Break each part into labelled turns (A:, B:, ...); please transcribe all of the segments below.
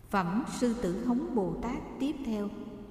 A: Phẩm Sư Tử Hống Bồ Tát tiếp theo.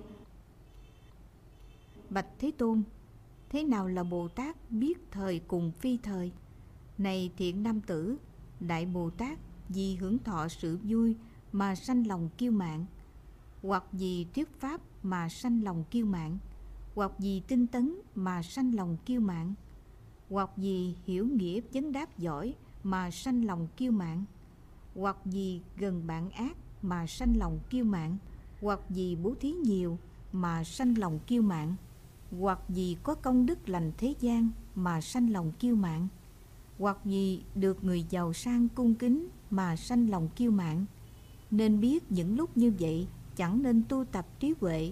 A: Bạch Thế Tôn, thế nào là Bồ Tát biết thời cùng phi thời? Này thiện nam tử, Đại Bồ Tát vì hưởng thọ sự vui mà sanh lòng kiêu mạn, hoặc vì thuyết pháp mà sanh lòng kiêu mạn, hoặc vì tinh tấn mà sanh lòng kiêu mạn, hoặc vì hiểu nghĩa vấn đáp giỏi mà sanh lòng kiêu mạn, hoặc vì gần bạn ác mà sanh lòng kiêu mạn, hoặc vì bố thí nhiều mà sanh lòng kiêu mạn, hoặc vì có công đức lành thế gian mà sanh lòng kiêu mạn, hoặc vì được người giàu sang cung kính mà sanh lòng kiêu mạn. Nên biết những lúc như vậy chẳng nên tu tập trí huệ,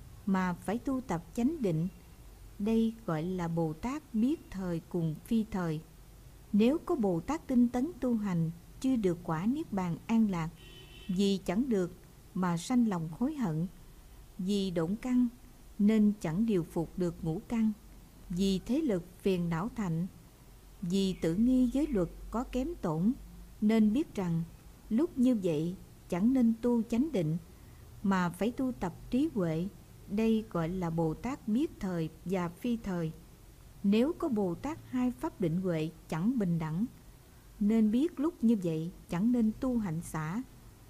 A: mà phải tu tập chánh định. Đây gọi là Bồ Tát biết thời cùng phi thời. Nếu có Bồ Tát tinh tấn tu hành chưa được quả niết bàn an lạc, vì chẳng được mà sanh lòng hối hận, vì độn căn nên chẳng điều phục được ngũ căn, vì thế lực phiền não thạnh, vì tự nghi giới luật có kém tổn, nên biết rằng lúc như vậy chẳng nên tu chánh định, mà phải tu tập trí huệ. Đây gọi là Bồ Tát biết thời và phi thời. Nếu có Bồ Tát hai pháp định huệ chẳng bình đẳng, nên biết lúc như vậy chẳng nên tu hạnh xả.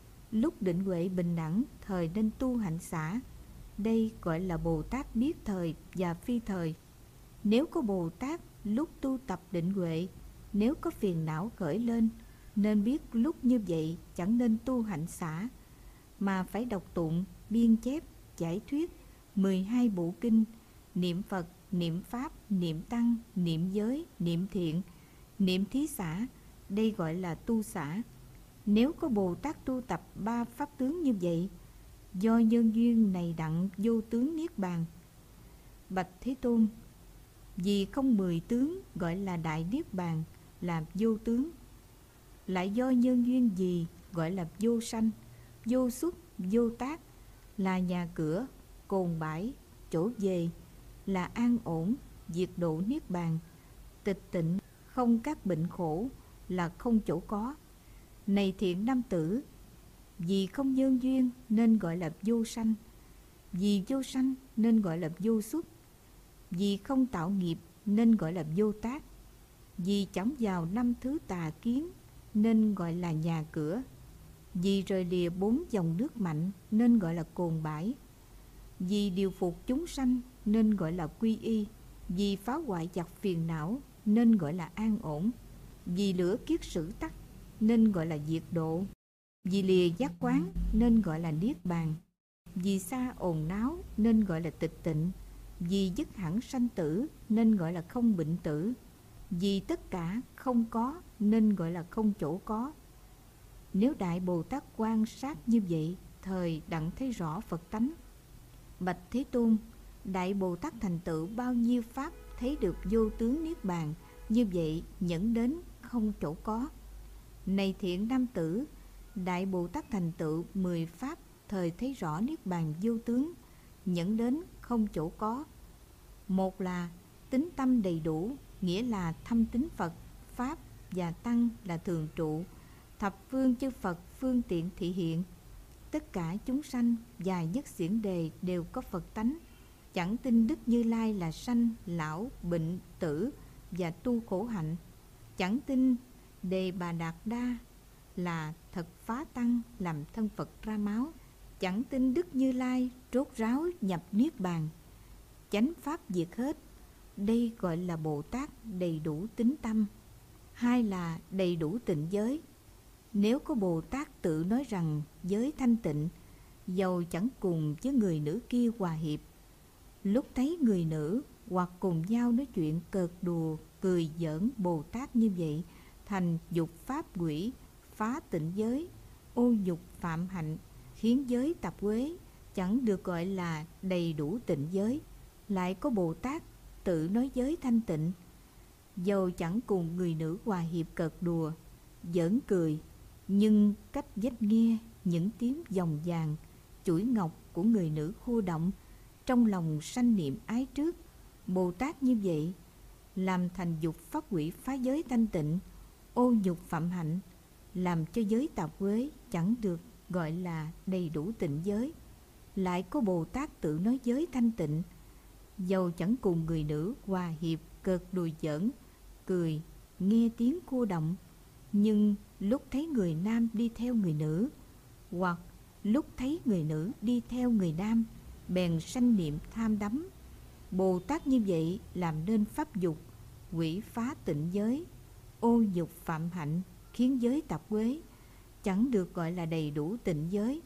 A: Lúc định huệ bình đẳng thời nên tu hạnh xả. Đây gọi là Bồ Tát biết thời và phi thời. Nếu có Bồ Tát lúc tu tập định huệ, nếu có phiền não khởi lên, nên biết lúc như vậy chẳng nên tu hạnh xả, mà phải đọc tụng, biên chép, giải thuyết 12 bộ kinh, niệm Phật, niệm Pháp, niệm Tăng, niệm giới, niệm thiện, niệm thí xả. Đây gọi là tu xả. Nếu có Bồ Tát tu tập ba pháp tướng như vậy, do nhân duyên này đặng vô tướng niết bàn. Bạch Thế Tôn, vì không 10 tướng gọi là đại niết bàn là vô tướng, lại do nhân duyên gì gọi là vô sanh, vô xuất, vô tác, là nhà cửa, cồn bãi, chỗ về, là an ổn, diệt độ niết bàn, tịch tịnh, không các bệnh khổ, là không chỗ có. Này thiện nam tử, vì không nhân duyên nên gọi là vô sanh, vì vô sanh nên gọi là vô xuất, vì không tạo nghiệp nên gọi là vô tác, vì chẳng vào năm thứ tà kiến nên gọi là nhà cửa, vì rời lìa 4 dòng nước mạnh nên gọi là cồn bãi, vì điều phục chúng sanh nên gọi là quy y, vì phá hoại giặc phiền não nên gọi là an ổn, vì lửa kiết sử tắc nên gọi là diệt độ, vì lìa giác quán nên gọi là niết bàn, vì xa ồn náo nên gọi là tịch tịnh, vì dứt hẳn sanh tử nên gọi là không bệnh tử, vì tất cả không có nên gọi là không chỗ có. Nếu Đại Bồ Tát quan sát như vậy, thời đặng thấy rõ Phật tánh. Bạch Thế Tôn, Đại Bồ Tát thành tựu bao nhiêu pháp thấy được vô tướng niết bàn, như vậy nhẫn đến không chỗ có. Này thiện nam tử, Đại Bồ Tát thành tựu 10 pháp thời thấy rõ niết bàn vô tướng, nhẫn đến không chỗ có. Một là tín tâm đầy đủ, nghĩa là thâm tín Phật, Pháp và Tăng là thường trụ, thập phương chư Phật phương tiện thị hiện. Tất cả chúng sanh và nhất xiển đề đều có Phật tánh, chẳng tin Đức Như Lai là sanh, lão, bệnh, tử và tu khổ hạnh, chẳng tin Đề Bà Đạt Đa là thật phá tăng làm thân Phật ra máu, chẳng tin Đức Như Lai rốt ráo nhập niết bàn, chánh pháp diệt hết. Đây gọi là Bồ Tát đầy đủ tín tâm. Hai là đầy đủ tịnh giới. Nếu có Bồ Tát tự nói rằng giới thanh tịnh, dầu chẳng cùng với người nữ kia hòa hiệp, lúc thấy người nữ hoặc cùng nhau nói chuyện cợt đùa, cười giỡn Bồ Tát như vậy, thành dục pháp quỷ, phá tịnh giới, ô nhục phạm hạnh, khiến giới tập uế, chẳng được gọi là đầy đủ tịnh giới. Lại có Bồ Tát tự nói giới thanh tịnh, dầu chẳng cùng người nữ hòa hiệp cợt đùa, giỡn cười, nhưng cách vách nghe những tiếng dòng vàng, chuỗi ngọc của người nữ khô động, trong lòng sanh niệm ái trước. Bồ Tát như vậy làm thành dục pháp quỷ, phá giới thanh tịnh, ô nhục phạm hạnh, làm cho giới tạp uế chẳng được gọi là đầy đủ tịnh giới. Lại có Bồ Tát tự nói giới thanh tịnh, dầu chẳng cùng người nữ hòa hiệp cợt đùa giỡn, cười, nghe tiếng cô động, nhưng lúc thấy người nam đi theo người nữ, hoặc lúc thấy người nữ đi theo người nam, bèn sanh niệm tham đắm. Bồ Tát như vậy làm nên pháp dục, quỷ phá tịnh giới, ô nhục phạm hạnh, khiến giới tập quế, chẳng được gọi là đầy đủ tịnh giới.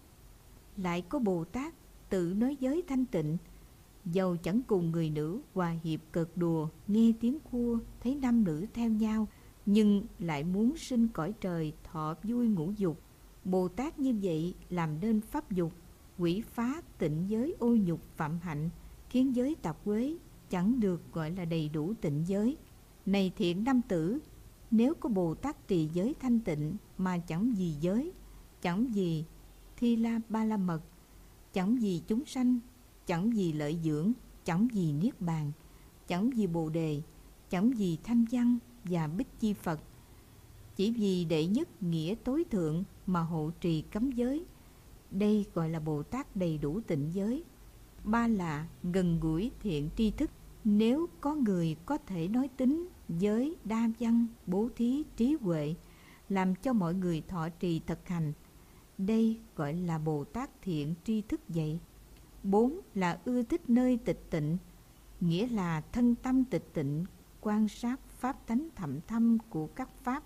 A: Lại có Bồ Tát tự nói giới thanh tịnh, dầu chẳng cùng người nữ hòa hiệp cợt đùa, nghe tiếng khua, thấy nam nữ theo nhau, nhưng lại muốn sinh cõi trời thọ vui ngũ dục. Bồ Tát như vậy làm nên pháp dục, quỷ phá tịnh giới, ô nhục phạm hạnh, khiến giới tập quế, chẳng được gọi là đầy đủ tịnh giới. Này thiện nam tử, nếu có Bồ Tát trì giới thanh tịnh mà chẳng vì giới, chẳng vì thi la ba la mật, chẳng vì chúng sanh, chẳng vì lợi dưỡng, chẳng vì niết bàn, chẳng vì bồ đề, chẳng vì thanh văn và bích chi Phật, chỉ vì đệ nhất nghĩa tối thượng mà hộ trì cấm giới, đây gọi là Bồ Tát đầy đủ tịnh giới. Ba là gần gũi thiện tri thức. Nếu có người có thể nói tính, giới, đa văn, bố thí, trí huệ, làm cho mọi người thọ trì thực hành, đây gọi là Bồ Tát thiện tri thức vậy. 4 là ưa thích nơi tịch tịnh, nghĩa là thân tâm tịch tịnh, quan sát pháp tánh thậm thâm của các pháp.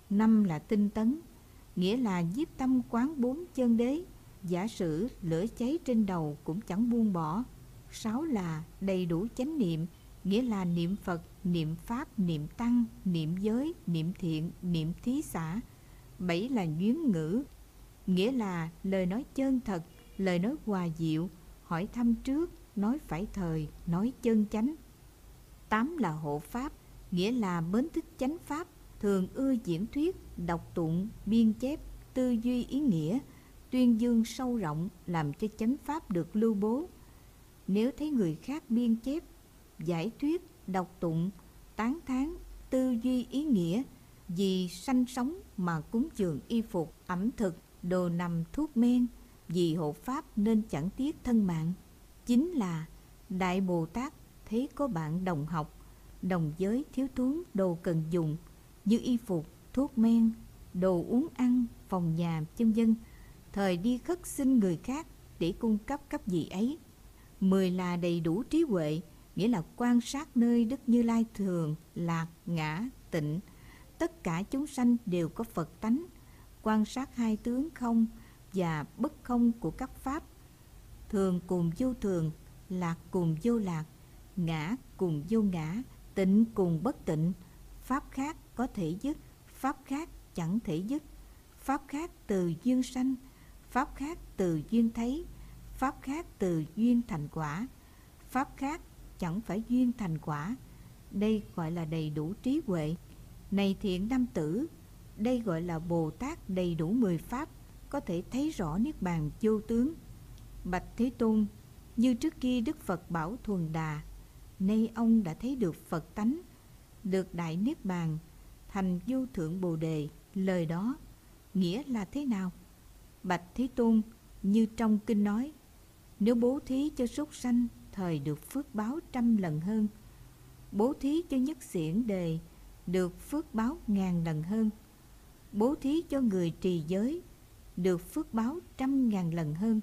A: 5 là tinh tấn, nghĩa là nhiếp tâm quán 4 chân đế, giả sử lửa cháy trên đầu cũng chẳng buông bỏ. 6 là đầy đủ chánh niệm, nghĩa là niệm Phật, niệm Pháp, niệm Tăng, niệm giới, niệm thiện, niệm thí xã. 7 là nhuyễn ngữ, nghĩa là lời nói chân thật, lời nói hòa diệu, hỏi thăm trước, nói phải thời, nói chân chánh. 8 là hộ Pháp, nghĩa là mến thích chánh Pháp, thường ưa diễn thuyết, đọc tụng, biên chép, tư duy ý nghĩa, tuyên dương sâu rộng, làm cho chánh Pháp được lưu bố. Nếu thấy người khác biên chép, giải thuyết, đọc tụng, tán thán, tư duy ý nghĩa, vì sanh sống mà cúng dường y phục, ẩm thực, đồ nằm, thuốc men, vì hộ Pháp nên chẳng tiếc thân mạng. 9 là Đại Bồ Tát thấy có bạn đồng học, đồng giới thiếu thốn đồ cần dùng như y phục, thuốc men, đồ uống ăn, phòng nhà, vân vân, thời đi khất xin người khác để cung cấp cấp gì ấy. 10 là đầy đủ trí huệ, nghĩa là quan sát nơi Đức Như Lai thường, lạc, ngã, tịnh, tất cả chúng sanh đều có Phật tánh, quan sát hai tướng không và bất không của các pháp, thường cùng vô thường, lạc cùng vô lạc, ngã cùng vô ngã, tịnh cùng bất tịnh. Pháp khác có thể dứt, pháp khác chẳng thể dứt, pháp khác từ duyên sanh, pháp khác từ duyên thấy, pháp khác từ duyên thành quả, pháp khác chẳng phải duyên thành quả. Đây gọi là đầy đủ trí huệ. Này thiện nam tử, đây gọi là Bồ Tát đầy đủ 10 pháp, có thể thấy rõ niết bàn vô tướng. Bạch Thế Tôn, như trước kia Đức Phật bảo Thuần Đà, nay ông đã thấy được Phật tánh, được đại niết bàn, thành vô thượng Bồ đề. Lời đó nghĩa là thế nào? Bạch Thế Tôn, như trong kinh nói, nếu bố thí cho súc sanh, thời được phước báo 100 lần hơn. Bố thí cho nhất xiển đề, được phước báo 1000 lần hơn. Bố thí cho người trì giới, được phước báo 100.000 lần hơn.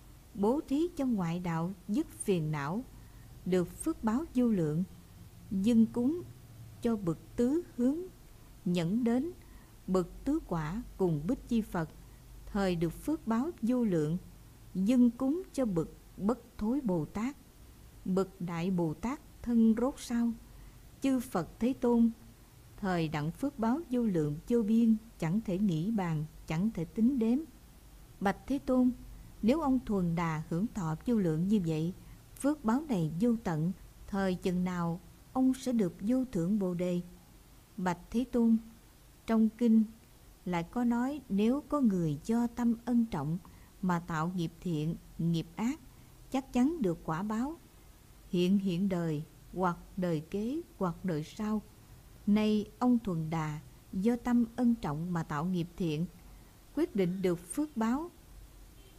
A: Bố thí cho ngoại đạo dứt phiền não, được phước báo vô lượng. Dâng cúng cho bậc tứ hướng nhẫn đến, bậc tứ quả cùng bích chi Phật, thời được phước báo vô lượng. Dâng cúng cho bậc bất thối Bồ Tát, bậc đại Bồ Tát thân rốt sao, chư Phật Thế Tôn, thời đặng phước báo vô lượng vô biên, chẳng thể nghĩ bàn, chẳng thể tính đếm. Bạch Thế Tôn, nếu ông Thuần Đà hưởng thọ vô lượng như vậy, phước báo này vô tận, thời chừng nào ông sẽ được vô thượng Bồ đề? Bạch Thế Tôn, trong kinh lại có nói, nếu có người do tâm ân trọng mà tạo nghiệp thiện, nghiệp ác, chắc chắn được quả báo, hiện đời, hoặc đời kế, hoặc đời sau. Nay ông Thuần Đà do tâm ân trọng mà tạo nghiệp thiện, quyết định được phước báo,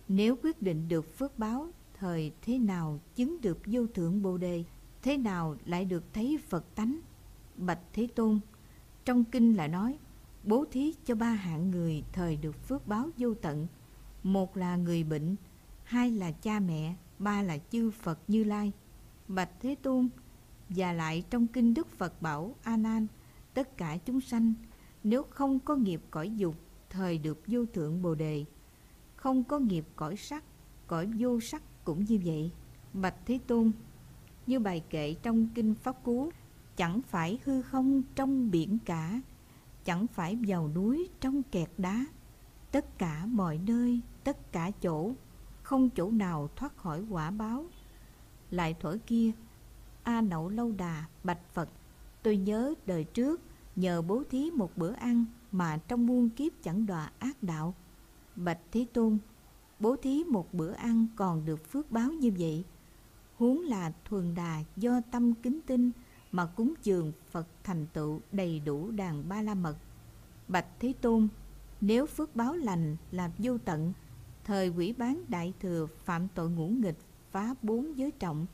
A: Nếu quyết định được phước báo, thời thế nào chứng được vô thượng Bồ Đề? Thế nào lại được thấy Phật tánh? Bạch Thế Tôn, trong kinh là nói, bố thí cho 3 hạng người thời được phước báo vô tận. Một là người bệnh, hai là cha mẹ, ba là chư Phật Như Lai. Bạch Thế Tôn, và lại trong kinh Đức Phật bảo A Nan, tất cả chúng sanh nếu không có nghiệp cõi dục, thời được vô thượng Bồ Đề. Không có nghiệp cõi sắc, cõi vô sắc cũng như vậy. Bạch Thế Tôn, như bài kệ trong kinh Pháp Cú, chẳng phải hư không trong biển cả, chẳng phải vào núi trong kẹt đá. Tất cả mọi nơi, tất cả chỗ, không chỗ nào thoát khỏi quả báo. Lại thuở kia, A Nậu Lâu Đà bạch Phật, tôi nhớ đời trước nhờ bố thí một bữa ăn mà trong muôn kiếp chẳng đọa ác đạo. Bạch Thế Tôn, bố thí một bữa ăn còn được phước báo như vậy, huống là thuần đà do tâm kính tinh mà cúng dường Phật thành tựu đầy đủ đàn ba la mật. Bạch Thế Tôn, nếu phước báo lành là vô tận, thời quỷ bán đại thừa phạm tội ngũ nghịch, phá 4 giới trọng,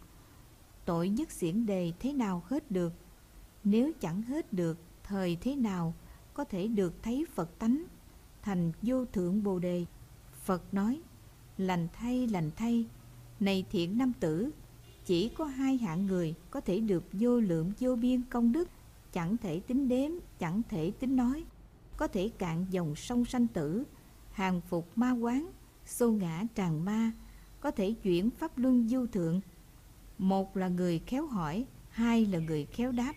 A: tội nhất xiển đề thế nào hết được? Nếu chẳng hết được, thời thế nào có thể được thấy Phật tánh, thành vô thượng Bồ Đề? Phật nói, lành thay, này thiện nam tử, chỉ có 2 hạng người có thể được vô lượng vô biên công đức, chẳng thể tính đếm, chẳng thể tính nói, có thể cạn dòng sông sanh tử, hàng phục ma quán, xô ngã tràn ma, có thể chuyển pháp luân vô thượng. Một là người khéo hỏi, hai là người khéo đáp.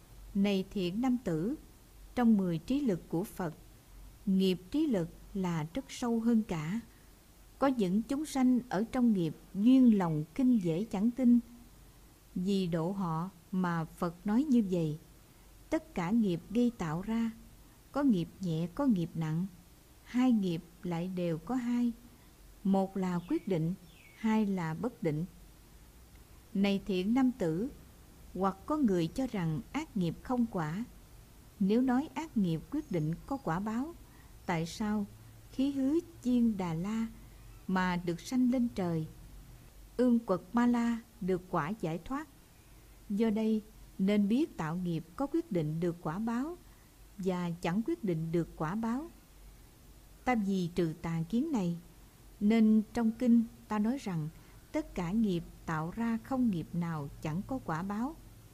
A: Này thiện nam tử, trong 10 trí lực của Phật, nghiệp trí lực là rất sâu hơn cả. Có những chúng sanh ở trong nghiệp duyên lòng kinh dễ chẳng tin, vì độ họ mà Phật nói như vậy. Tất cả nghiệp gây tạo ra, có nghiệp nhẹ có nghiệp nặng, 2 nghiệp lại đều có 2. Một là quyết định, hai là bất định. Này thiện nam tử, hoặc có người cho rằng ác nghiệp không quả. Nếu nói ác nghiệp quyết định có quả báo, tại sao khí hứa chiên Đà La mà được sanh lên trời, ương quật Ma La được quả giải thoát? Do đây nên biết tạo nghiệp có quyết định được quả báo và chẳng quyết định được quả báo. Ta vì trừ tà kiến này, nên trong kinh ta nói rằng tất cả nghiệp tạo ra không nghiệp nào chẳng có quả báo.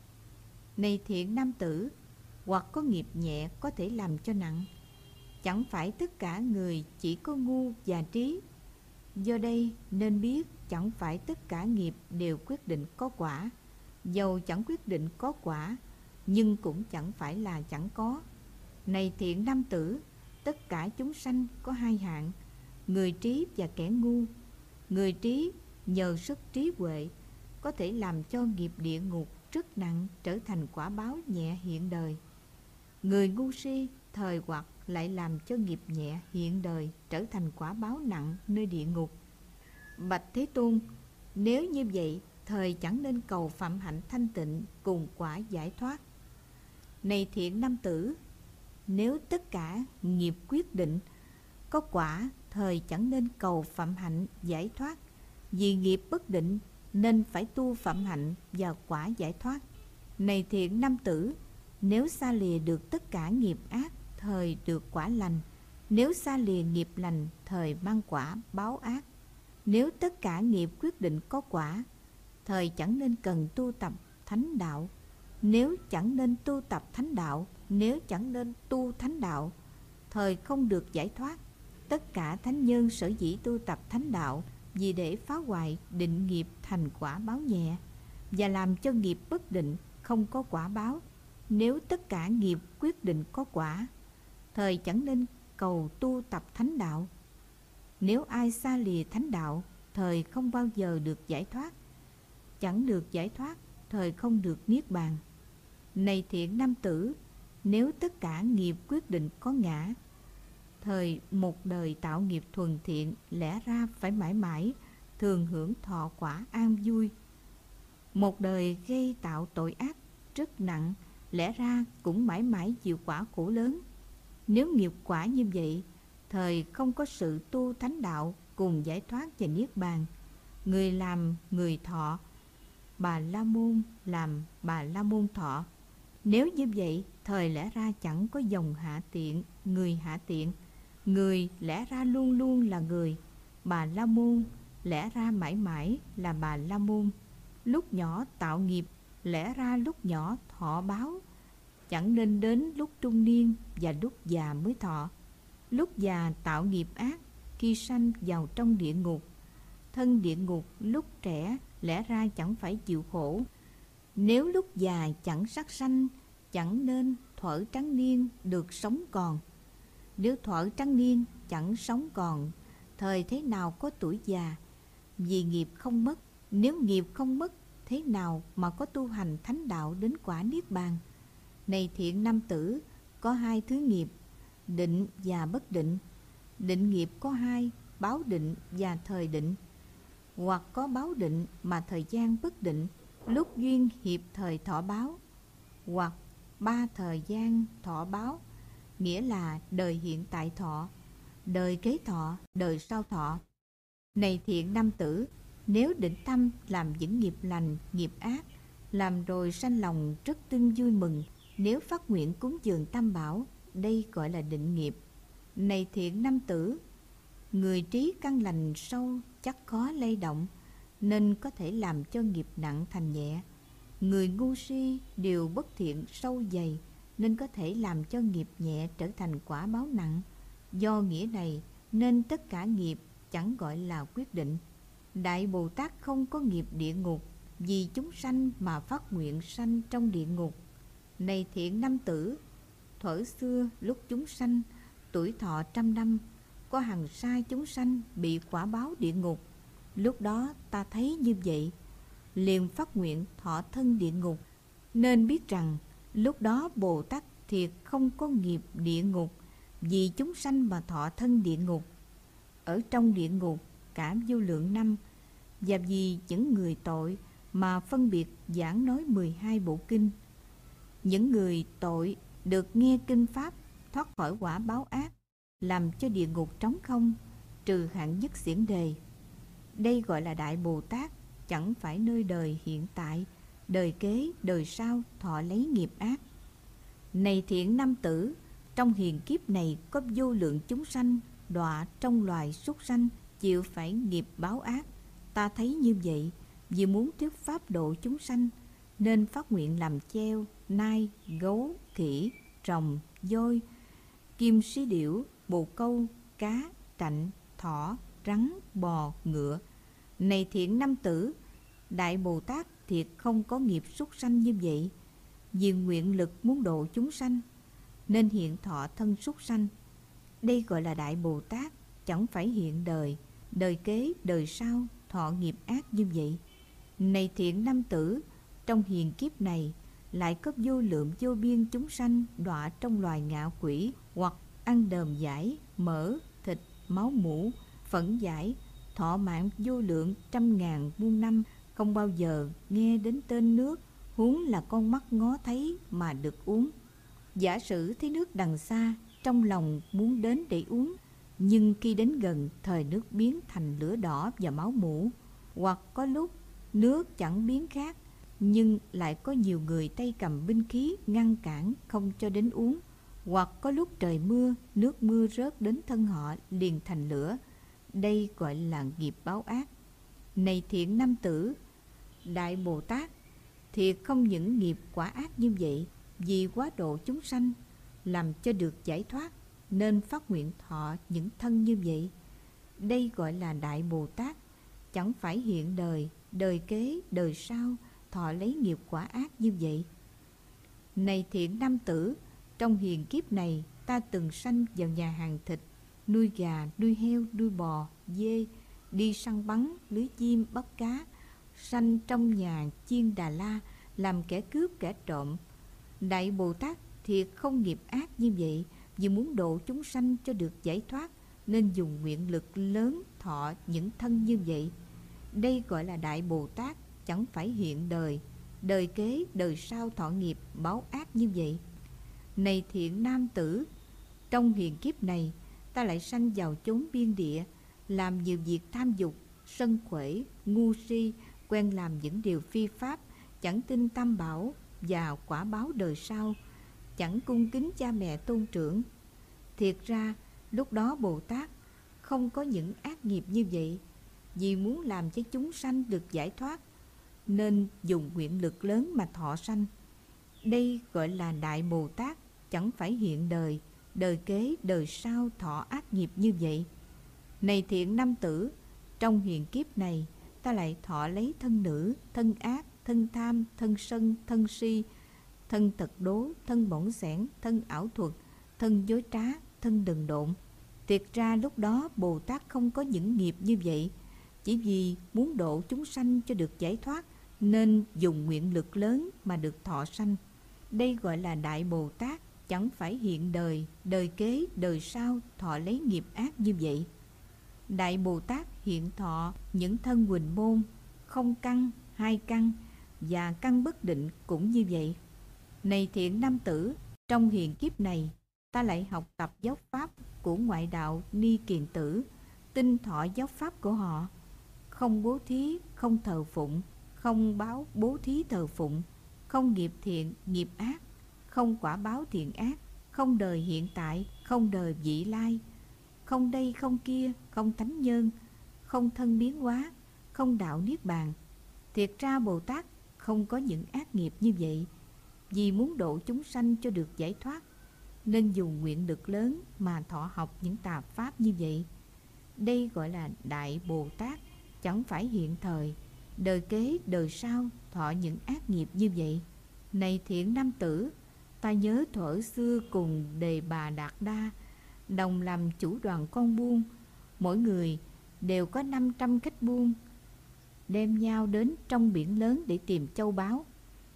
A: Này thiện nam tử, hoặc có nghiệp nhẹ có thể làm cho nặng. Chẳng phải tất cả người chỉ có ngu và trí. Do đây nên biết chẳng phải tất cả nghiệp đều quyết định có quả. Dầu chẳng quyết định có quả, nhưng cũng chẳng phải là chẳng có. Này thiện nam tử, tất cả chúng sanh có 2 hạng, người trí và kẻ ngu. Người trí nhờ sức trí huệ có thể làm cho nghiệp địa ngục rất nặng trở thành quả báo nhẹ hiện đời. Người ngu si thời hoặc lại làm cho nghiệp nhẹ hiện đời trở thành quả báo nặng nơi địa ngục. Bạch Thế Tôn, nếu như vậy, thời chẳng nên cầu phạm hạnh thanh tịnh cùng quả giải thoát. Này thiện nam tử, nếu tất cả nghiệp quyết định có quả, thời chẳng nên cầu phạm hạnh giải thoát. Vì nghiệp bất định nên phải tu phạm hạnh và quả giải thoát. Này thiện nam tử, nếu xa lìa được tất cả nghiệp ác, thời được quả lành. Nếu xa lìa nghiệp lành, thời mang quả báo ác. Nếu tất cả nghiệp quyết định có quả, thời chẳng nên cần tu tập thánh đạo. Nếu chẳng nên tu tập thánh đạo, nếu chẳng nên tu thánh đạo, thời không được giải thoát. Tất cả thánh nhân sở dĩ tu tập thánh đạo vì để phá hoại định nghiệp thành quả báo nhẹ và làm cho nghiệp bất định không có quả báo. Nếu tất cả nghiệp quyết định có quả, thời chẳng nên cầu tu tập thánh đạo. Nếu ai xa lìa thánh đạo, thời không bao giờ được giải thoát. Chẳng được giải thoát, thời không được niết bàn. Này thiện nam tử, nếu tất cả nghiệp quyết định có ngã, thời một đời tạo nghiệp thuần thiện lẽ ra phải mãi mãi thường hưởng thọ quả an vui. Một đời gây tạo tội ác rất nặng, lẽ ra cũng mãi mãi chịu quả khổ lớn. Nếu nghiệp quả như vậy, thời không có sự tu thánh đạo cùng giải thoát và niết bàn. Người làm người thọ, Bà La Môn làm Bà La Môn thọ. Nếu như vậy, thời lẽ ra chẳng có dòng hạ tiện, người hạ tiện. Người lẽ ra luôn luôn là người. Bà La Môn lẽ ra mãi mãi là Bà La Môn. Lúc nhỏ tạo nghiệp, lẽ ra lúc nhỏ thọ báo, chẳng nên đến lúc trung niên và lúc già mới thọ. Lúc già tạo nghiệp ác, khi sanh vào trong địa ngục. Thân địa ngục lúc trẻ lẽ ra chẳng phải chịu khổ. Nếu lúc già chẳng sát sanh, chẳng nên thuở trắng niên được sống còn. Nếu thuở trắng niên chẳng sống còn, thời thế nào có tuổi già? Vì nghiệp không mất. Nếu nghiệp không mất, thế nào mà có tu hành thánh đạo đến quả niết bàn? Này thiện nam tử, có hai thứ nghiệp, định và bất định. Định nghiệp có hai, báo định và thời định. Hoặc có báo định mà thời gian bất định, lúc duyên hiệp thời thọ báo. Hoặc ba thời gian thọ báo, nghĩa là đời hiện tại thọ, đời kế thọ, đời sau thọ. Này thiện nam tử, nếu định tâm làm những nghiệp lành, nghiệp ác, làm rồi sanh lòng rất tưng vui mừng. Nếu phát nguyện cúng dường tam bảo, đây gọi là định nghiệp. Này thiện nam tử, người trí căn lành sâu chắc khó lay động, nên có thể làm cho nghiệp nặng thành nhẹ. Người ngu si điều bất thiện sâu dày, nên có thể làm cho nghiệp nhẹ trở thành quả báo nặng. Do nghĩa này nên tất cả nghiệp chẳng gọi là quyết định. Đại Bồ Tát không có nghiệp địa ngục, vì chúng sanh mà phát nguyện sanh trong địa ngục. Này thiện nam tử, thuở xưa lúc chúng sanh tuổi thọ 100 năm, có hằng sai chúng sanh bị quả báo địa ngục. Lúc đó ta thấy như vậy, liền phát nguyện thọ thân địa ngục. Nên biết rằng lúc đó Bồ Tát thiệt không có nghiệp địa ngục, vì chúng sanh mà thọ thân địa ngục. Ở trong địa ngục cả vô lượng năm, và vì những người tội mà phân biệt giảng nói 12 bộ kinh. Những người tội được nghe kinh pháp thoát khỏi quả báo ác, làm cho địa ngục trống không, trừ hạng nhất xiển đề. Đây gọi là Đại Bồ Tát, chẳng phải nơi đời hiện tại, đời kế, đời sau thọ lấy nghiệp ác. Này thiện nam tử, trong hiền kiếp này có vô lượng chúng sanh đọa trong loài súc sanh, chịu phải nghiệp báo ác. Ta thấy như vậy, vì muốn thuyết pháp độ chúng sanh, nên phát nguyện làm treo, nai, gấu, khỉ, rồng, voi, kim si điểu, bồ câu, cá, trạnh, thỏ, rắn, bò, ngựa. Này thiện nam tử, Đại Bồ Tát thiệt không có nghiệp súc sanh như vậy, vì nguyện lực muốn độ chúng sanh, nên hiện thọ thân súc sanh. Đây gọi là Đại Bồ Tát, chẳng phải hiện đời, đời kế, đời sau thọ nghiệp ác như vậy. Này thiện nam tử, trong hiền kiếp này lại có vô lượng vô biên chúng sanh đọa trong loài ngạ quỷ, hoặc ăn đờm giải, mỡ, thịt, máu mủ, phẫn giải, thọ mạng vô lượng 100.000 muôn năm, không bao giờ nghe đến tên nước, huống là con mắt ngó thấy mà được uống. Giả sử thấy nước đằng xa, trong lòng muốn đến để uống, nhưng khi đến gần, thời nước biến thành lửa đỏ và máu mủ. Hoặc có lúc nước chẳng biến khác, nhưng lại có nhiều người tay cầm binh khí ngăn cản không cho đến uống. Hoặc có lúc trời mưa, nước mưa rớt đến thân họ liền thành lửa. Đây gọi là nghiệp báo ác. Này thiện nam tử, Đại Bồ Tát thiệt không những nghiệp quả ác như vậy, vì quá độ chúng sanh, làm cho được giải thoát, nên phát nguyện thọ những thân như vậy. Đây gọi là Đại Bồ Tát, chẳng phải hiện đời, đời kế, đời sau thọ lấy nghiệp quả ác như vậy. Này thiện nam tử, trong hiền kiếp này ta từng sanh vào nhà hàng thịt, nuôi gà, nuôi heo, nuôi bò, dê, đi săn bắn, lưới chim, bắt cá, sanh trong nhà chiên Đà La, làm kẻ cướp kẻ trộm. Đại Bồ Tát thiệt không nghiệp ác như vậy, vì muốn độ chúng sanh cho được giải thoát, nên dùng nguyện lực lớn thọ những thân như vậy. Đây gọi là Đại Bồ Tát, chẳng phải hiện đời, đời kế, đời sau thọ nghiệp báo ác như vậy. Này thiện nam tử, trong hiền kiếp này ta lại sanh vào chốn biên địa, làm nhiều việc tham dục, sân quể, ngu si, quen làm những điều phi pháp, chẳng tin tam bảo và quả báo đời sau, chẳng cung kính cha mẹ tôn trưởng. Thiệt ra, lúc đó Bồ Tát không có những ác nghiệp như vậy, vì muốn làm cho chúng sanh được giải thoát, nên dùng nguyện lực lớn mà thọ sanh. Đây gọi là Đại Bồ Tát, chẳng phải hiện đời, đời kế, đời sau thọ ác nghiệp như vậy. Này thiện nam tử, trong hiện kiếp này, ta lại thọ lấy thân nữ, thân ác, thân tham, thân sân, thân si, thân tật đố, thân bỏng sẻn, thân ảo thuật, thân dối trá, thân đần độn. Thiệt ra lúc đó Bồ Tát không có những nghiệp như vậy, chỉ vì muốn độ chúng sanh cho được giải thoát, nên dùng nguyện lực lớn mà được thọ sanh. Đây gọi là Đại Bồ Tát, chẳng phải hiện đời, đời kế, đời sau thọ lấy nghiệp ác như vậy. Đại Bồ Tát hiện thọ những thân huỳnh môn, không căn, hai căn và căn bất định cũng như vậy. Này thiện nam tử, trong hiện kiếp này, ta lại học tập giáo pháp của ngoại đạo Ni Kiền Tử, tin thọ giáo pháp của họ, không bố thí, không thờ phụng, không báo bố thí thờ phụng, không nghiệp thiện, nghiệp ác, không quả báo thiện ác, không đời hiện tại, không đời vị lai, không đây không kia, không tánh nhân, không thân biến hóa, không đạo niết bàn. Thiệt ra Bồ Tát không có những ác nghiệp như vậy, vì muốn độ chúng sanh cho được giải thoát, nên dùng nguyện lực lớn mà thọ học những tà pháp như vậy. Đây gọi là Đại Bồ Tát, chẳng phải hiện thời, đời kế, đời sau thọ những ác nghiệp như vậy. Này thiện nam tử, ta nhớ thuở xưa cùng Đề Bà Đạt Đa đồng làm chủ đoàn con buôn, mỗi người đều có 500 khách buôn, đem nhau đến trong biển lớn để tìm châu báu.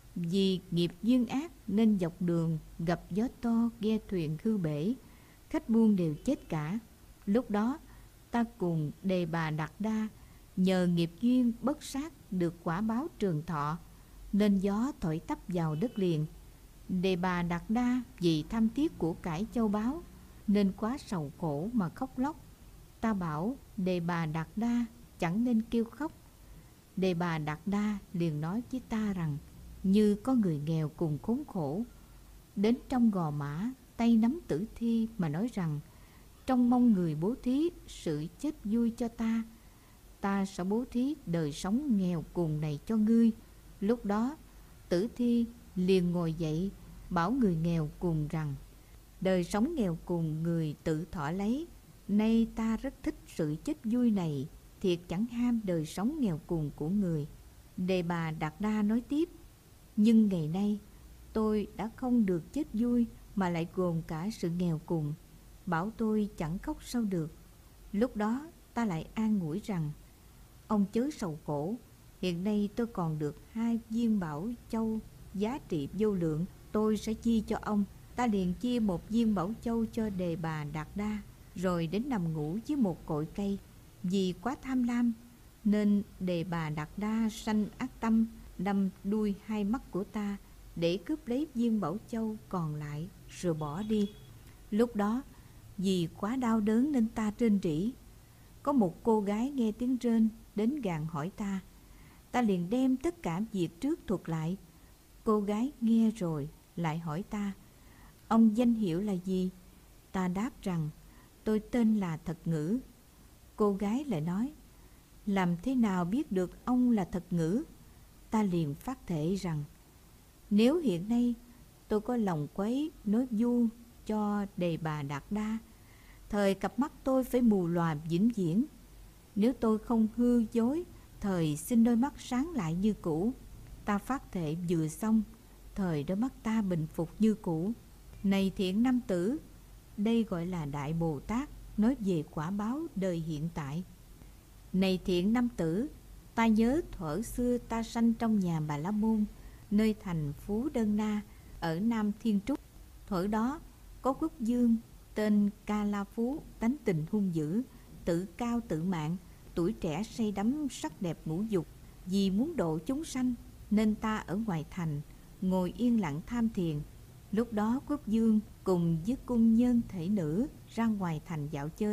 A: Vì nghiệp duyên ác nên dọc đường gặp gió to, ghe thuyền hư bể, khách buôn đều chết cả. Lúc đó ta cùng Đề Bà Đạt Đa nhờ nghiệp duyên bất sát được quả báo trường thọ, nên gió thổi tấp vào đất liền. Đề Bà Đạt Đa vì tham tiếc của cải châu báu nên quá sầu khổ mà khóc lóc. Ta bảo Đề Bà Đạt Đa chẳng nên kêu khóc. Đề Bà Đạt Đa liền nói với ta rằng, như có người nghèo cùng khốn khổ đến trong gò mã, tay nắm tử thi mà nói rằng, trong mong người bố thí sự chết vui cho ta, ta sẽ bố thí đời sống nghèo cùng này cho ngươi. Lúc đó tử thi liền ngồi dậy bảo người nghèo cùng rằng, đời sống nghèo cùng người tự thọ lấy, nay ta rất thích sự chết vui này, thiệt chẳng ham đời sống nghèo cùng của người. Đề Bà Đạt Đa nói tiếp, nhưng ngày nay tôi đã không được chết vui mà lại gồm cả sự nghèo cùng, bảo tôi chẳng khóc sao được. Lúc đó ta lại an ủi rằng, ông chớ sầu khổ, hiện nay tôi còn được 2 viên bảo châu giá trị vô lượng, tôi sẽ chia cho ông. Ta liền chia 1 viên bảo châu cho Đề Bà Đạt Đa, rồi đến nằm ngủ dưới một cội cây. Vì quá tham lam nên Đề Bà Đạt Đa sanh ác tâm, đâm đuôi 2 mắt của ta để cướp lấy viên bảo châu còn lại rồi bỏ đi. Lúc đó vì quá đau đớn nên ta rên rỉ. Có một cô gái nghe tiếng rên đến gàn hỏi ta. Ta liền đem tất cả việc trước thuật lại. Cô gái nghe rồi lại hỏi ta, ông danh hiệu là gì? Ta đáp rằng, tôi tên là Thật Ngữ. Cô gái lại nói, làm thế nào biết được ông là Thật Ngữ? Ta liền phát thệ rằng, nếu hiện nay tôi có lòng quấy nói vu cho Đề Bà Đạt Đa, thời cặp mắt tôi phải mù lòa vĩnh viễn. Nếu tôi không hư dối, thời xin đôi mắt sáng lại như cũ. Ta phát thệ vừa xong, thời đôi mắt ta bình phục như cũ. Này thiện nam tử, đây gọi là Đại Bồ Tát, nói về quả báo đời hiện tại. Này thiện nam tử, ta nhớ thuở xưa ta sanh trong nhà Bà La Môn, nơi thành Phú Đơn Na, ở Nam Thiên Trúc. Thuở đó có quốc vương tên Ca La Phú, tánh tình hung dữ, tự cao tự mạn, tuổi trẻ say đắm sắc đẹp ngũ dục. Vì muốn độ chúng sanh nên ta ở ngoài thành ngồi yên lặng tham thiền. Lúc đó quốc vương cùng với cung nhân thể nữ ra ngoài thành dạo chơi,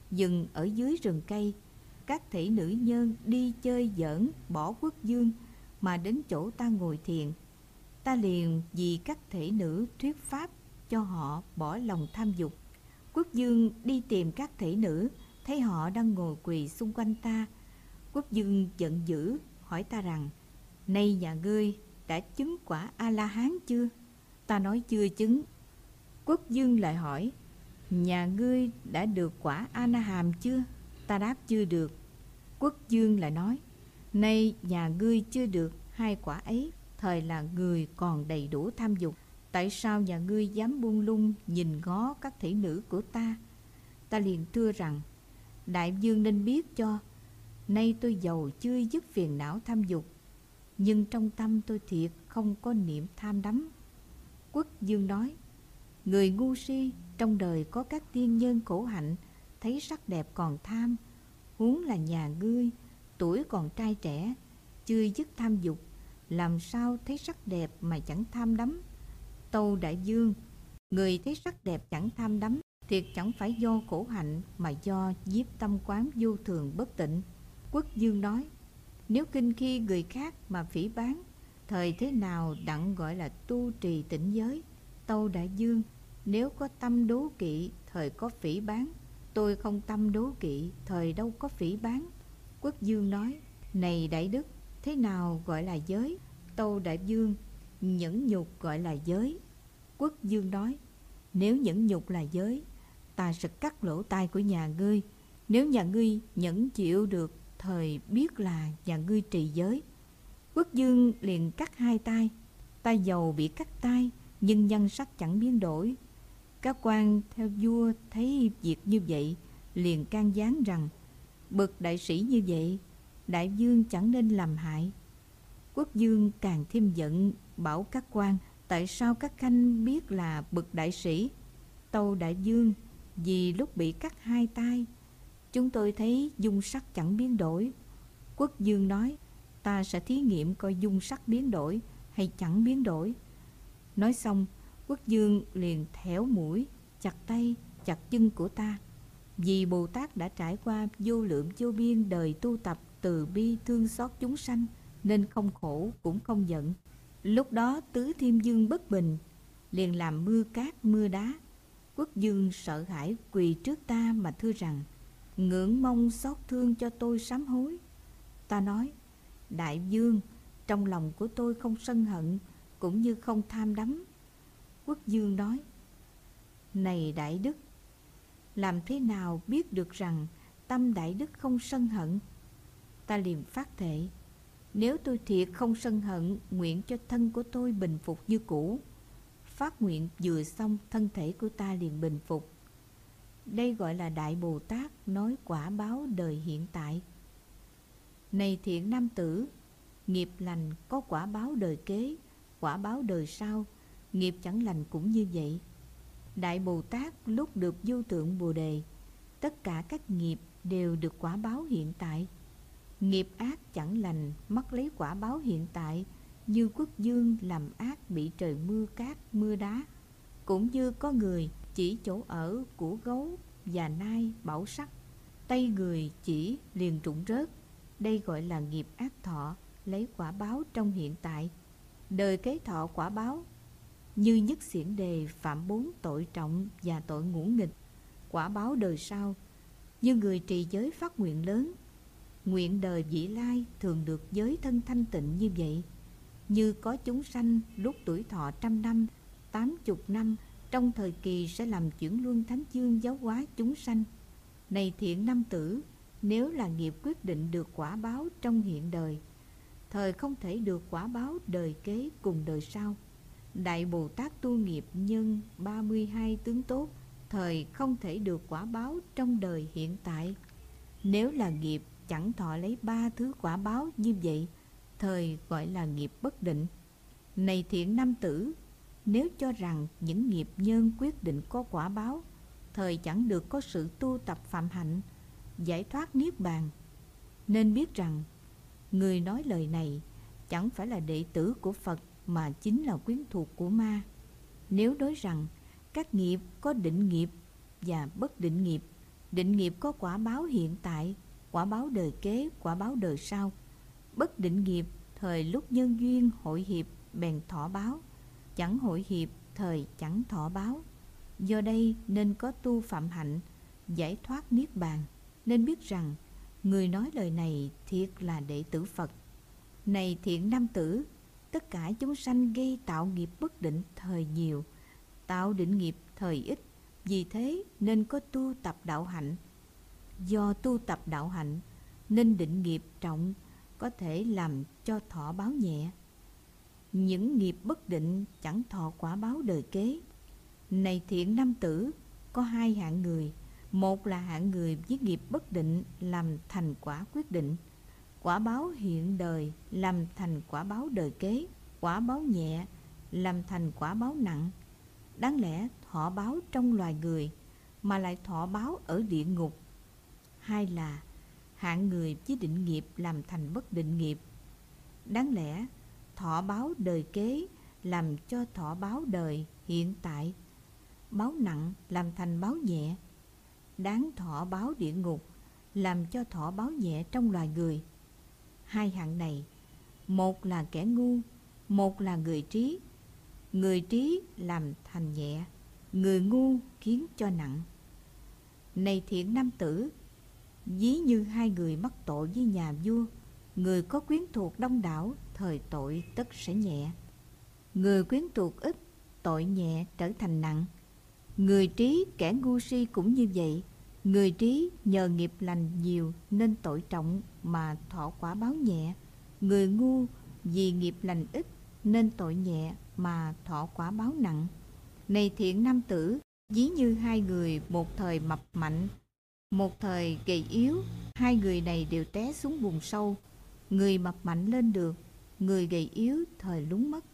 A: dừng ở dưới rừng cây. Các thị nữ nhân đi chơi giỡn bỏ Quốc Dương mà đến chỗ ta ngồi thiền. Ta liền vì các thể nữ thuyết pháp cho họ bỏ lòng tham dục. Quốc Dương đi tìm các thể nữ, thấy họ đang ngồi quỳ xung quanh ta. Quốc Dương giận dữ hỏi ta rằng: Này nhà ngươi đã chứng quả A-la-hán chưa? Ta nói chưa chứng. Quốc Dương lại hỏi: Nhà ngươi đã được quả A-na-hàm chưa? Ta đáp chưa được. Quốc Dương lại nói: Nay nhà ngươi chưa được hai quả ấy, thời là người còn đầy đủ tham dục. Tại sao nhà ngươi dám buông lung nhìn ngó các thị nữ của ta? Ta liền thưa rằng: Đại vương nên biết cho, nay tôi giàu chưa dứt phiền não tham dục, nhưng trong tâm tôi thiệt không có niệm tham đắm. Quốc Dương nói: Người ngu si, trong đời có các tiên nhân khổ hạnh, thấy sắc đẹp còn tham, huống là nhà ngươi, tuổi còn trai trẻ, chưa dứt tham dục, làm sao thấy sắc đẹp mà chẳng tham đắm? Tâu đại vương, người thấy sắc đẹp chẳng tham đắm, thiệt chẳng phải do khổ hạnh, mà do nhiếp tâm quán vô thường bất tịnh. Quốc Dương nói: Nếu kinh khi người khác mà phỉ báng, thời thế nào đặng gọi là tu trì tịnh giới? Tâu đại vương, nếu có tâm đố kỵ, thời có phỉ báng. Tôi không tâm đố kỵ, thời đâu có phỉ báng. Quốc Dương nói: Này đại đức, thế nào gọi là giới? Tâu đại vương, nhẫn nhục gọi là giới. Quốc Dương nói: Nếu nhẫn nhục là giới, ta sẽ cắt lỗ tai của nhà ngươi. Nếu nhà ngươi nhẫn chịu được, thời biết là nhà ngươi trì giới. Quốc Dương liền cắt hai tay. Ta dầu bị cắt tay, nhưng nhan sắc chẳng biến đổi. Các quan theo vua thấy việc như vậy, liền can gián rằng: Bậc đại sĩ như vậy, đại vương chẳng nên làm hại. Quốc Dương càng thêm giận, bảo các quan: Tại sao các khanh biết là bậc đại sĩ? Tâu đại vương, vì lúc bị cắt hai tay, chúng tôi thấy dung sắc chẳng biến đổi. Quốc Dương nói: Ta sẽ thí nghiệm coi dung sắc biến đổi hay chẳng biến đổi. Nói xong, Quốc Dương liền thẻo mũi, chặt tay, chặt chân của ta. Vì Bồ Tát đã trải qua vô lượng vô biên đời tu tập từ bi thương xót chúng sanh, nên không khổ cũng không giận. Lúc đó Tứ Thiên Vương bất bình, liền làm mưa cát mưa đá. Quốc Dương sợ hãi quỳ trước ta mà thưa rằng: Ngưỡng mong xót thương cho tôi sám hối. Ta nói: Đại vương, trong lòng của tôi không sân hận, cũng như không tham đắm. Quốc Dương nói: Này đại đức, làm thế nào biết được rằng tâm đại đức không sân hận? Ta liền phát thệ: Nếu tôi thiệt không sân hận, nguyện cho thân của tôi bình phục như cũ. Phát nguyện vừa xong, thân thể của ta liền bình phục. Đây gọi là Đại Bồ Tát nói quả báo đời hiện tại. Này thiện nam tử, nghiệp lành có quả báo đời kế, quả báo đời sau. Nghiệp chẳng lành cũng như vậy. Đại Bồ Tát lúc được vô tượng Bồ Đề, tất cả các nghiệp đều được quả báo hiện tại. Nghiệp ác chẳng lành mắc lấy quả báo hiện tại, như Quốc Dương làm ác bị trời mưa cát mưa đá. Cũng như có người chỉ chỗ ở của gấu và nai bảo sắc, tay người chỉ liền rụng rớt. Đây gọi là nghiệp ác thọ, lấy quả báo trong hiện tại. Đời kế thọ quả báo, như nhất xiển đề phạm 4 tội trọng và tội ngũ nghịch. Quả báo đời sau, như người trì giới phát nguyện lớn, nguyện đời vị lai thường được giới thân thanh tịnh như vậy. Như có chúng sanh lúc tuổi thọ 100 năm, 80 năm, trong thời kỳ sẽ làm chuyển luân thánh chương giáo hóa chúng sanh. Này thiện nam tử, nếu là nghiệp quyết định được quả báo trong hiện đời, thời không thể được quả báo đời kế cùng đời sau. Đại Bồ Tát tu nghiệp nhân 32 tướng tốt, thời không thể được quả báo trong đời hiện tại. Nếu là nghiệp chẳng thọ lấy 3 thứ quả báo như vậy, thời gọi là nghiệp bất định. Này thiện nam tử, nếu cho rằng những nghiệp nhân quyết định có quả báo, thời chẳng được có sự tu tập phạm hạnh, giải thoát niết bàn. Nên biết rằng, người nói lời này chẳng phải là đệ tử của Phật, mà chính là quyến thuộc của ma. Nếu nói rằng các nghiệp có định nghiệp và bất định nghiệp, Định nghiệp có quả báo hiện tại, quả báo đời kế, quả báo đời sau. Bất định nghiệp, thời lúc nhân duyên hội hiệp bèn thọ báo, chẳng hội hiệp thời chẳng thọ báo. Do đây nên có tu phạm hạnh, giải thoát niết bàn. Nên biết rằng người nói lời này thiệt là đệ tử Phật. Này thiện nam tử, tất cả chúng sanh gây tạo nghiệp bất định thời nhiều, tạo định nghiệp thời ít. Vì thế nên có tu tập đạo hạnh. Do tu tập đạo hạnh nên định nghiệp trọng, có thể làm cho thọ báo nhẹ. Những nghiệp bất định chẳng thọ quả báo đời kế. Này thiện nam tử, có hai hạng người. Một là hạng người với nghiệp bất định làm thành quả quyết định, quả báo hiện đời làm thành quả báo đời kế, quả báo nhẹ làm thành quả báo nặng. Đáng lẽ thọ báo trong loài người mà lại thọ báo ở địa ngục. Hai là hạng người với định nghiệp làm thành bất định nghiệp. Đáng lẽ thọ báo đời kế làm cho thọ báo đời hiện tại, báo nặng làm thành báo nhẹ. Đáng thọ báo địa ngục làm cho thọ báo nhẹ trong loài người. Hai hạng này, một là kẻ ngu, một là người trí. Người trí làm thành nhẹ, người ngu khiến cho nặng. Này thiện nam tử, ví như hai người mắc tội với nhà vua. Người có quyến thuộc đông đảo, thời tội tất sẽ nhẹ. Người quyến thuộc ít, tội nhẹ trở thành nặng. Người trí kẻ ngu si cũng như vậy. Người trí nhờ nghiệp lành nhiều nên tội trọng mà thọ quả báo nhẹ. Người ngu vì nghiệp lành ít nên tội nhẹ mà thọ quả báo nặng. Này thiện nam tử, ví như hai người một thời mập mạnh, một thời gầy yếu. Hai người này đều té xuống vùng sâu. Người mập mạnh lên được, người gầy yếu thời lún mất.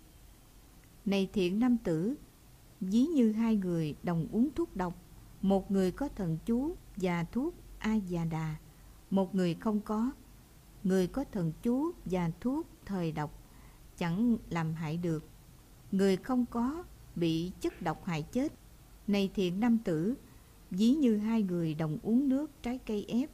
A: Này thiện nam tử, ví như hai người đồng uống thuốc độc. Một người có thần chú và thuốc A Già Đà, một người không có. Người có thần chú và thuốc thời độc chẳng làm hại được, người không có bị chất độc hại chết. Này thiện nam tử, ví như hai người đồng uống nước trái cây ép.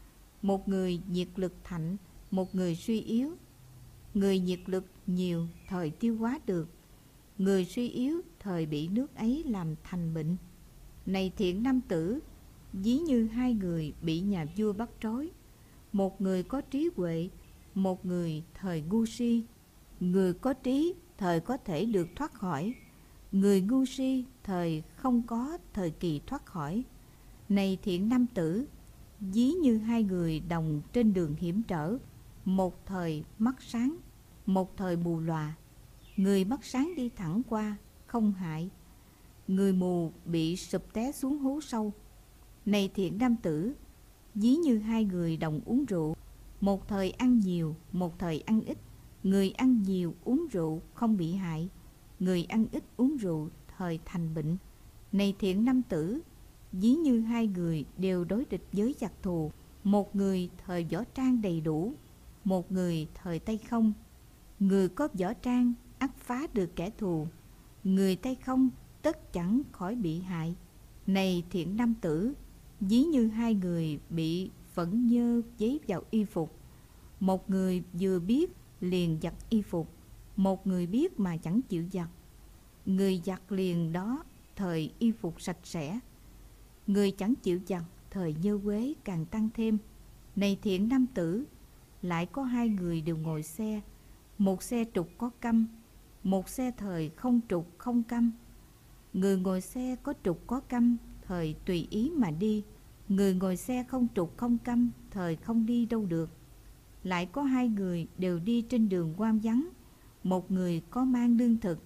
A: Một người nhiệt lực thạnh, một người suy yếu. Người nhiệt lực nhiều thời tiêu hóa được, người suy yếu thời bị nước ấy làm thành bệnh. Này thiện nam tử, ví như hai người bị nhà vua bắt trói. Một người có trí huệ, một người thời ngu si. Người có trí thời có thể được thoát khỏi, người ngu si thời không có thời kỳ thoát khỏi. Này thiện nam tử, ví như hai người đồng trên đường hiểm trở. Một thời mắt sáng, một thời mù lòa. Người mắt sáng đi thẳng qua, không hại. Người mù bị sụp té xuống hố sâu. Này thiện nam tử, ví như hai người đồng uống rượu. Một thời ăn nhiều, một thời ăn ít. Người ăn nhiều uống rượu không bị hại, người ăn ít uống rượu thời thành bệnh. Này thiện nam tử, ví như hai người đều đối địch với giặc thù. Một người thời võ trang đầy đủ, một người thời tay không. Người có võ trang ắt phá được kẻ thù, người tay không tất chẳng khỏi bị hại. Này thiện nam tử, ví như hai người bị phẫn nhơ giấy vào y phục. Một người vừa biết liền giặt y phục, một người biết mà chẳng chịu giặt. Người giặt liền đó thời y phục sạch sẽ, người chẳng chịu giặt thời nhơ quế càng tăng thêm. Này thiện nam tử, lại có hai người đều ngồi xe. Một xe trục có câm, một xe thời không trục không câm. Người ngồi xe có trục có câm thời tùy ý mà đi, người ngồi xe không trục không câm thời không đi đâu được. Lại có hai người đều đi trên đường hoang vắng. Một người có mang lương thực,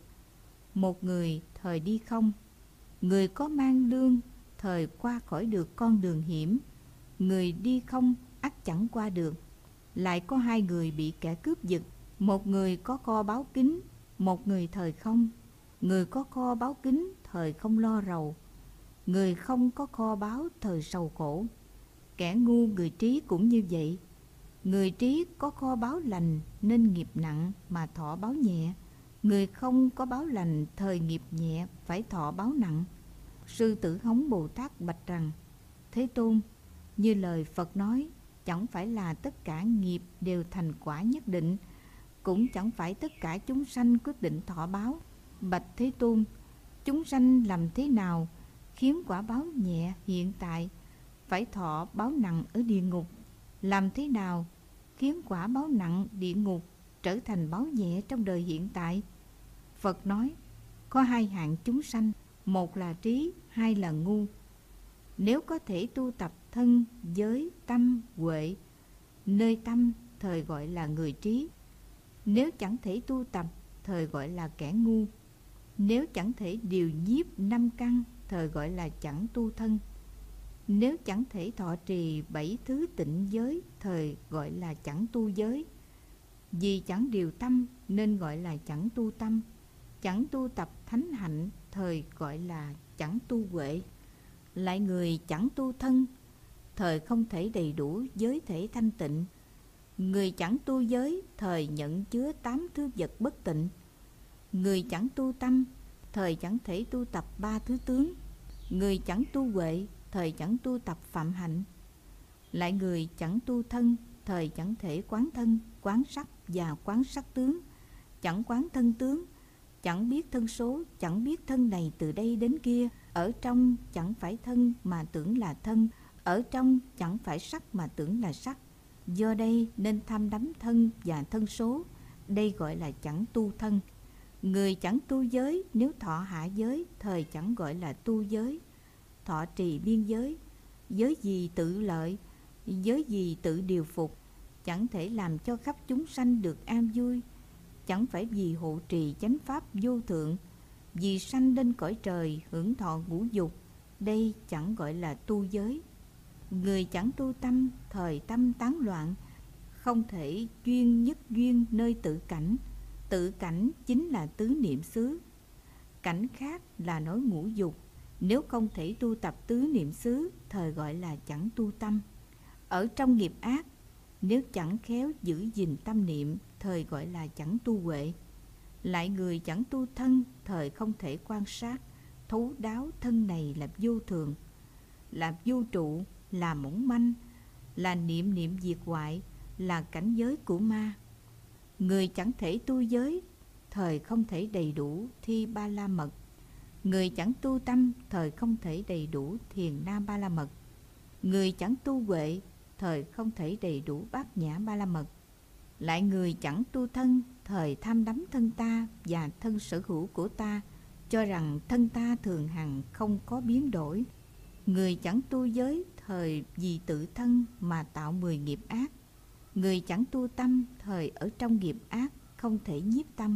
A: một người thời đi không. Người có mang lương thời qua khỏi được con đường hiểm, người đi không ắt chẳng qua được. Lại có hai người bị kẻ cướp giật. Một người có kho báu kín, một người thời không. Người có kho báu kín thời không lo rầu, người không có kho báu thời sầu khổ. Kẻ ngu người trí cũng như vậy. Người trí có kho báu lành nên nghiệp nặng mà thọ báo nhẹ. Người không có báo lành thời nghiệp nhẹ phải thọ báo nặng. Sư Tử Hống Bồ Tát bạch rằng: Thế Tôn, Như lời Phật nói, chẳng phải là tất cả nghiệp đều thành quả nhất định, cũng chẳng phải tất cả chúng sanh quyết định thọ báo. Bạch Thế Tôn, chúng sanh làm thế nào khiến quả báo nhẹ hiện tại phải thọ báo nặng ở địa ngục? Làm thế nào khiến quả báo nặng địa ngục trở thành báo nhẹ trong đời hiện tại? Phật nói, có hai hạng chúng sanh, một là trí, hai là ngu. Nếu có thể tu tập thân, giới, tâm, huệ, nơi tâm thời gọi là người trí. Nếu chẳng thể tu tập, thời gọi là kẻ ngu. Nếu chẳng thể điều nhiếp năm căn, thời gọi là chẳng tu thân. Nếu chẳng thể thọ trì 7 thứ tịnh giới, thời gọi là chẳng tu giới. Vì chẳng điều tâm nên gọi là chẳng tu tâm. Chẳng tu tập thánh hạnh, thời gọi là chẳng tu huệ. Lại người chẳng tu thân, thời không thể đầy đủ giới thể thanh tịnh. Người chẳng tu giới, thời nhận chứa 8 thứ vật bất tịnh. Người chẳng tu tâm, thời chẳng thể tu tập 3 thứ tướng. Người chẳng tu huệ, thời chẳng tu tập phạm hạnh. Lại người chẳng tu thân, thời chẳng thể quán thân, quán sắc và quán sắc tướng. Chẳng quán thân tướng, chẳng biết thân số, chẳng biết thân này từ đây đến kia. Ở trong chẳng phải thân mà tưởng là thân, ở trong chẳng phải sắc mà tưởng là sắc. Do đây nên tham đắm thân và thân số, đây gọi là chẳng tu thân. Người chẳng tu giới, nếu thọ hạ giới, thời chẳng gọi là tu giới. Thọ trì biên giới, giới gì tự lợi, giới gì tự điều phục, chẳng thể làm cho khắp chúng sanh được an vui. Chẳng phải vì hộ trì chánh pháp vô thượng, vì sanh lên cõi trời hưởng thọ ngũ dục, đây chẳng gọi là tu giới. Người chẳng tu tâm, thời tâm tán loạn, không thể duyên nhất duyên nơi tự cảnh. Tự cảnh chính là tứ niệm xứ. Cảnh khác là nói ngũ dục. Nếu không thể tu tập tứ niệm xứ, thời gọi là chẳng tu tâm. Ở trong nghiệp ác, nếu chẳng khéo giữ gìn tâm niệm, thời gọi là chẳng tu huệ. Lại người chẳng tu thân, thời không thể quan sát, thấu đáo thân này là vô thường, là vô trụ, là mỏng manh, là niệm niệm diệt hoại, là cảnh giới của ma. Người chẳng thể tu giới, thời không thể đầy đủ thi ba la mật. Người chẳng tu tâm, thời không thể đầy đủ thiền na ba la mật. Người chẳng tu huệ, thời không thể đầy đủ bát nhã ba la mật. Lại người chẳng tu thân, thời tham đắm thân ta và thân sở hữu của ta, cho rằng thân ta thường hằng không có biến đổi. Người chẳng tu giới, thời vì tự thân mà tạo 10 nghiệp ác. Người chẳng tu tâm, thời ở trong nghiệp ác không thể nhiếp tâm.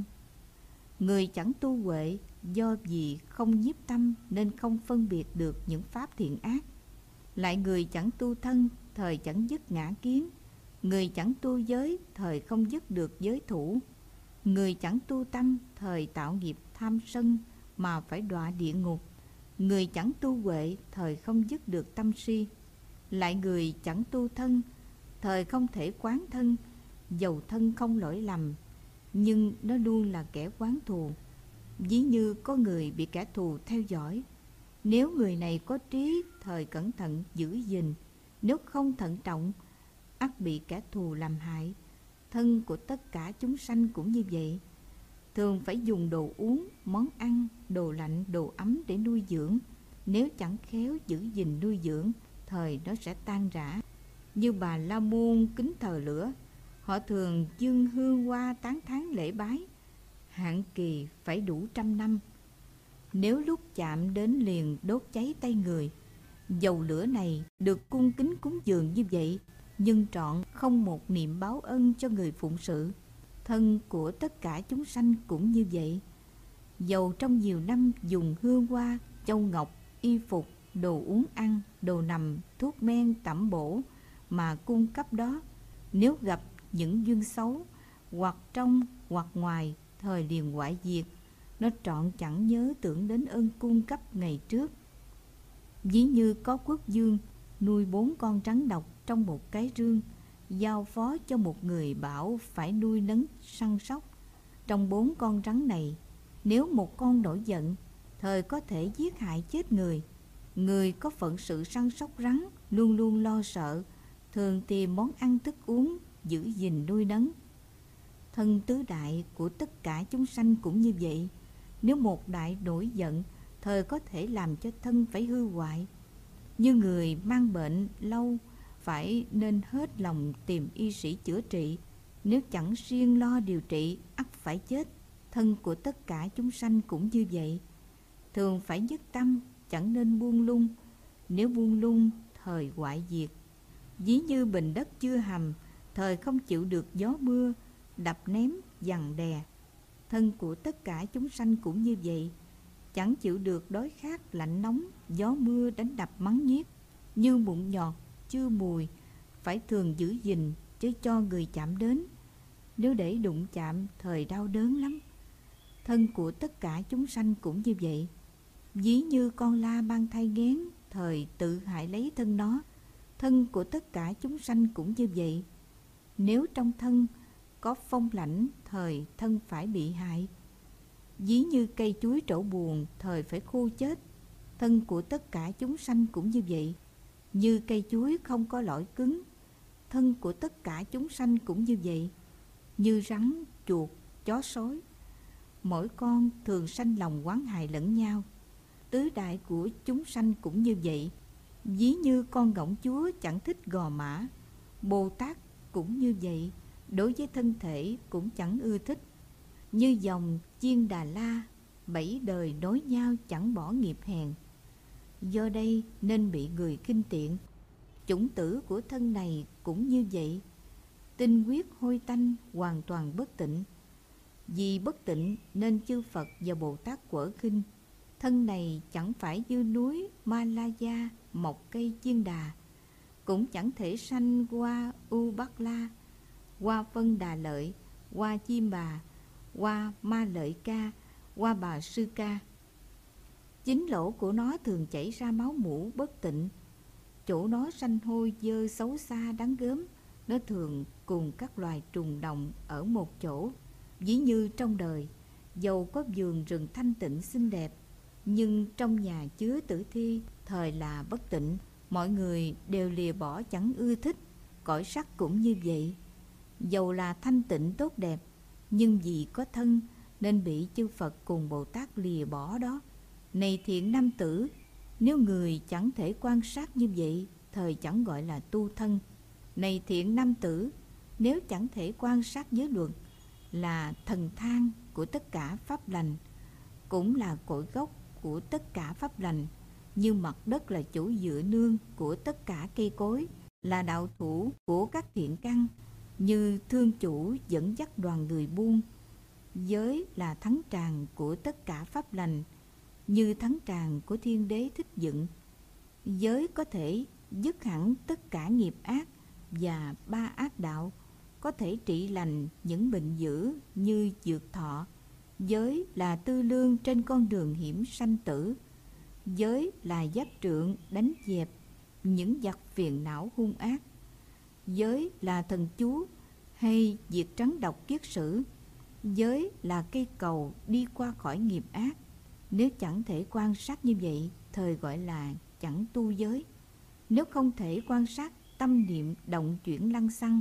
A: Người chẳng tu huệ, do vì không nhiếp tâm nên không phân biệt được những pháp thiện ác. Lại người chẳng tu thân, thời chẳng dứt ngã kiến. Người chẳng tu giới, thời không dứt được giới thủ. Người chẳng tu tâm, thời tạo nghiệp tham sân mà phải đọa địa ngục. Người chẳng tu huệ, thời không dứt được tâm si. Lại người chẳng tu thân, thời không thể quán thân. Dầu thân không lỗi lầm, nhưng nó luôn là kẻ quán thù. Ví như có người bị kẻ thù theo dõi. Nếu người này có trí, thời cẩn thận giữ gìn. Nếu không thận trọng, ắt bị kẻ thù làm hại. Thân của tất cả chúng sanh cũng như vậy. Thường phải dùng đồ uống, món ăn, đồ lạnh, đồ ấm để nuôi dưỡng. Nếu chẳng khéo giữ gìn nuôi dưỡng, thời nó sẽ tan rã. Như Bà La Môn kính thờ lửa, họ thường dâng hương hoa tán thán lễ bái. Hạn kỳ phải đủ 100 năm. Nếu lúc chạm đến liền đốt cháy tay người. Dầu lửa này được cung kính cúng dường như vậy, nhưng trọn không một niệm báo ân cho người phụng sự. Thân của tất cả chúng sanh cũng như vậy. Dầu trong nhiều năm dùng hương hoa, châu ngọc, y phục, đồ uống ăn, đồ nằm, thuốc men, tẩm bổ mà cung cấp đó, nếu gặp những duyên xấu, hoặc trong hoặc ngoài, thời liền hoại diệt. Nó trọn chẳng nhớ tưởng đến ơn cung cấp ngày trước. Ví như có quốc vương nuôi 4 con rắn độc trong một cái rương, giao phó cho một người bảo phải nuôi nấng săn sóc. Trong 4 con rắn này, nếu một con nổi giận, thời có thể giết hại chết người. Người có phận sự săn sóc rắn, luôn luôn lo sợ, thường tìm món ăn thức uống, giữ gìn nuôi nấng. Thân tứ đại của tất cả chúng sanh cũng như vậy. Nếu một đại nổi giận, thời có thể làm cho thân phải hư hoại. Như người mang bệnh lâu, phải nên hết lòng tìm y sĩ chữa trị. Nếu chẳng siêng lo điều trị, ắt phải chết. Thân của tất cả chúng sanh cũng như vậy. Thường phải nhất tâm, chẳng nên buông lung. Nếu buông lung, thời hoại diệt. Ví như bình đất chưa hầm, thời không chịu được gió mưa, đập ném, giằng đè. Thân của tất cả chúng sanh cũng như vậy, chẳng chịu được đói khát, lạnh nóng, gió mưa đánh đập mắng nhiếc. Như mụn nhọt, chưa mùi, phải thường giữ gìn, chứ cho người chạm đến. Nếu để đụng chạm, thời đau đớn lắm. Thân của tất cả chúng sanh cũng như vậy. Ví như con la mang thai nghén, thời tự hại lấy thân nó. Thân của tất cả chúng sanh cũng như vậy. Nếu trong thân có phong lãnh, thời thân phải bị hại. Ví như cây chuối trổ buồn, thời phải khô chết. Thân của tất cả chúng sanh cũng như vậy. Như cây chuối không có lõi cứng, thân của tất cả chúng sanh cũng như vậy. Như rắn, chuột, chó sói, mỗi con thường sanh lòng oán hại lẫn nhau. Tứ đại của chúng sanh cũng như vậy. Ví như con ngỗng chúa chẳng thích gò mã, Bồ Tát cũng như vậy, đối với thân thể cũng chẳng ưa thích. Như dòng chiên Đà La, 7 đời nối nhau chẳng bỏ nghiệp hèn. Do đây nên bị người khinh tiện. Chủng tử của thân này cũng như vậy. Tinh huyết hôi tanh, hoàn toàn bất tịnh. Vì bất tịnh nên chư Phật và Bồ Tát quở khinh. Thân này chẳng phải như núi Malaya mọc cây chiên đà, cũng chẳng thể sanh qua U Bắc La, qua Phân Đà Lợi, qua Chim Bà, qua Ma Lợi Ca, qua Bà Sư Ca. Chính lỗ của nó thường chảy ra máu mủ bất tịnh. Chỗ nó sanh hôi dơ xấu xa đáng gớm. Nó thường cùng các loài trùng đồng ở một chỗ. Ví như trong đời, dầu có vườn rừng thanh tịnh xinh đẹp, nhưng trong nhà chứa tử thi, thời là bất tịnh. Mọi người đều lìa bỏ chẳng ưa thích. Cõi sắc cũng như vậy. Dầu là thanh tịnh tốt đẹp, nhưng vì có thân nên bị chư Phật cùng Bồ Tát lìa bỏ đó. Này thiện nam tử, nếu người chẳng thể quan sát như vậy, thời chẳng gọi là tu thân. Này thiện nam tử, nếu chẳng thể quan sát giới luật, là thần thang của tất cả pháp lành, cũng là cội gốc của tất cả pháp lành. Như mặt đất là chỗ dựa nương của tất cả cây cối, là đạo thủ của các thiện căn. Như thương chủ dẫn dắt đoàn người buôn. Giới là thắng tràng của tất cả pháp lành, như thắng tràng của thiên đế thích dựng. Giới có thể dứt hẳn tất cả nghiệp ác và ba ác đạo, có thể trị lành những bệnh dữ như dược thọ. Giới là tư lương trên con đường hiểm sanh tử. Giới là giáp trượng đánh dẹp những giặc phiền não hung ác. Giới là thần chú hay diệt trắng độc kiết sử. Giới là cây cầu đi qua khỏi nghiệp ác. Nếu chẳng thể quan sát như vậy, thời gọi là chẳng tu giới. Nếu không thể quan sát tâm niệm động chuyển lăng xăng,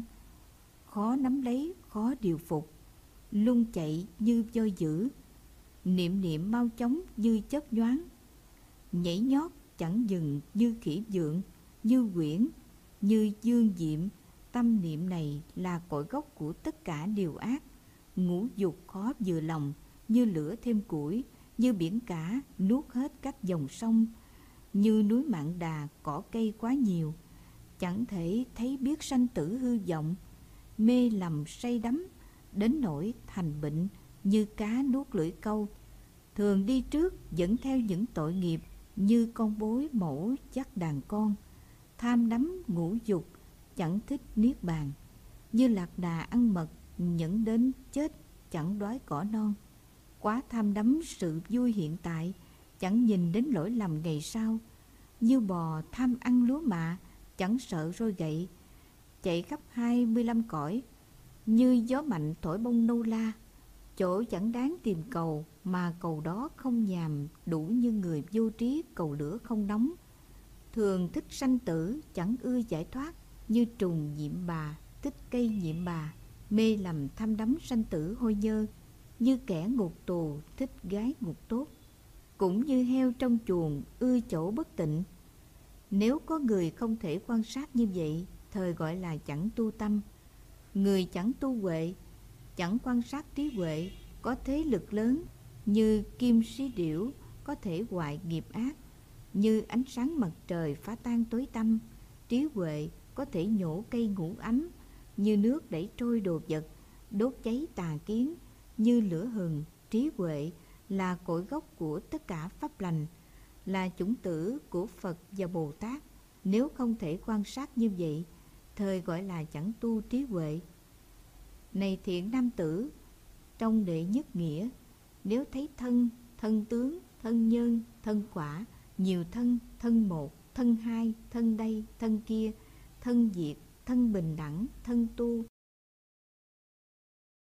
A: khó nắm lấy, khó điều phục, lung chạy như voi dữ, niệm niệm mau chóng như chớp nhoáng, nhảy nhót chẳng dừng như khỉ vượng, như quyển, như dương diệm. Tâm niệm này là cội gốc của tất cả điều ác. Ngũ dục khó vừa lòng, như lửa thêm củi, như biển cả nuốt hết các dòng sông, như núi Mạn Đà cỏ cây quá nhiều, chẳng thể thấy biết sanh tử hư vọng, mê lầm say đắm, đến nỗi thành bệnh như cá nuốt lưỡi câu. Thường đi trước dẫn theo những tội nghiệp, như con bối mổ dắt đàn con. Tham đắm ngũ dục, chẳng thích niết bàn, như lạc đà ăn mật, nhẫn đến chết chẳng đói cỏ non. Quá tham đắm sự vui hiện tại, chẳng nhìn đến lỗi lầm ngày sau. Như bò tham ăn lúa mạ, chẳng sợ roi gậy, chạy khắp 25 cõi. Như gió mạnh thổi bông nâu la, chỗ chẳng đáng tìm cầu, mà cầu đó không nhàm, đủ như người vô trí cầu lửa không nóng. thường thích sanh tử, chẳng ưa giải thoát, như trùng nhiễm bà, thích cây nhiễm bà, mê lầm tham đắm sanh tử hôi nhơ, như kẻ ngục tù thích gái ngục tốt, cũng như heo trong chuồng ưa chỗ bất tịnh. Nếu có người không thể quan sát như vậy, thời gọi là chẳng tu tâm. Người chẳng tu huệ, chẳng quan sát trí huệ, có thế lực lớn, như kim sĩ điểu có thể hoại nghiệp ác, như ánh sáng mặt trời phá tan tối tăm. Trí huệ có thể nhổ cây ngũ ấm, như nước đẩy trôi đồ vật, đốt cháy tà kiến. Như lửa hừng, trí huệ là cội gốc của tất cả pháp lành, là chủng tử của Phật và Bồ Tát. Nếu không thể quan sát như vậy, thời gọi là chẳng tu trí huệ. Này thiện nam tử, trong đệ nhất nghĩa, nếu thấy thân, thân tướng, thân nhân, thân quả, nhiều thân, thân một, thân hai, thân đây, thân kia, thân diệt, thân bình đẳng, thân tu,